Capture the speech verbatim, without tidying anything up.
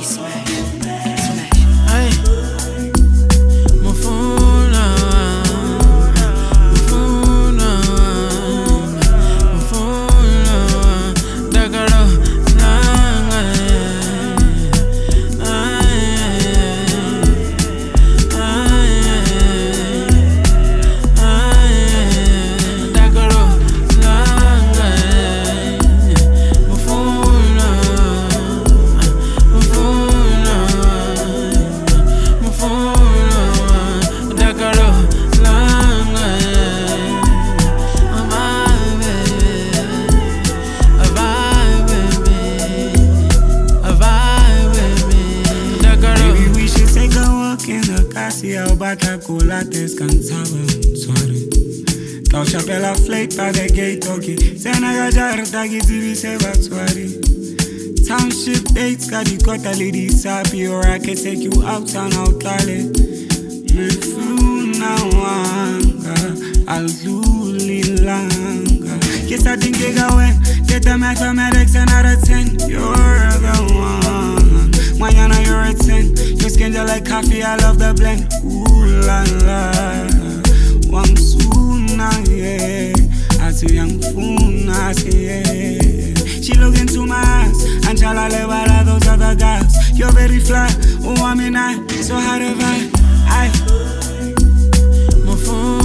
Chocolates cantaba un suare Taușa pe la flake, pa de gay toki Sena gajar, tagi tivi se va suare Township dates, kadi kota lady sapi Or I can take you out town out lale Me funa wanga, al luli langa Kisa dinge gawen, data mathematics ten out of ten You're the one, mañana you're a ten Your skin just like coffee, I love the blend Ooh la la, wang suna, yeah I see young funa, I see, yeah She look into my eyes, and chala levara those other guys You're very fly, oh I mean I, so how do I, I My phone